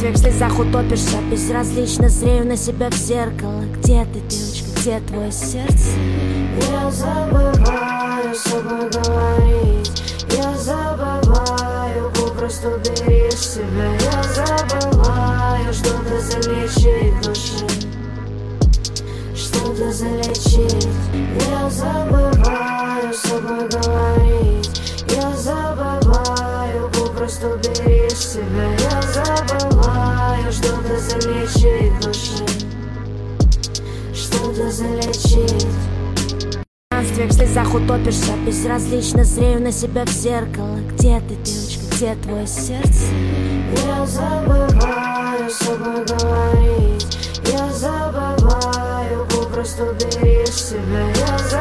в слезах утопишься, безразлично зрею на себя в зеркало. Где ты, девочка, где твое сердце? Я забываю с собой говорить, я забываю попросту беречь себя. Я забываю что-то залечить души, что-то залечить. Я забываю с собой говорить, я забываю попросту беречь себя. Я забываю что-то залечить души, что-то залечить. В слезах утопишься, безразлично зрею на себя в зеркало. Где ты, девочка, где твое сердце? Я забываю с собой говорить, я забываю попросту беречь себя.